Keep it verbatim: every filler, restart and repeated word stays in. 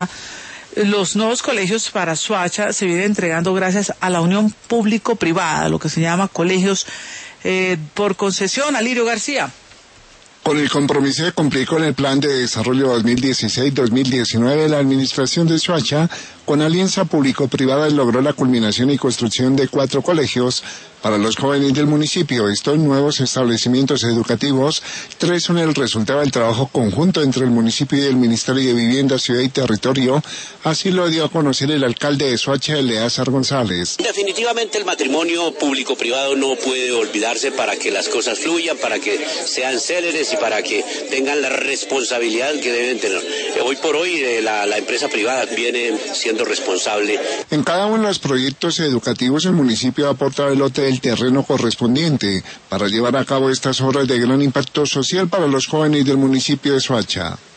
Los nuevos colegios para Soacha se vienen entregando gracias a la unión público-privada, lo que se llama colegios eh, por concesión. Alirio García. Con el compromiso de cumplir con el Plan de Desarrollo dos mil dieciséis a dos mil diecinueve, la Administración de Soacha, con alianza público-privada, logró la culminación y construcción de cuatro colegios para los jóvenes del municipio. Estos nuevos establecimientos educativos, tres son el resultado del trabajo conjunto entre el municipio y el Ministerio de Vivienda, Ciudad y Territorio. Así lo dio a conocer el alcalde de Soacha, Eleazar González. Definitivamente el matrimonio público-privado no puede olvidarse para que las cosas fluyan, para que sean céleres y para que tengan la responsabilidad que deben tener. Hoy por hoy eh, la, la empresa privada viene siendo responsable. En cada uno de los proyectos educativos el municipio aporta el lote del terreno correspondiente para llevar a cabo estas obras de gran impacto social para los jóvenes del municipio de Soacha.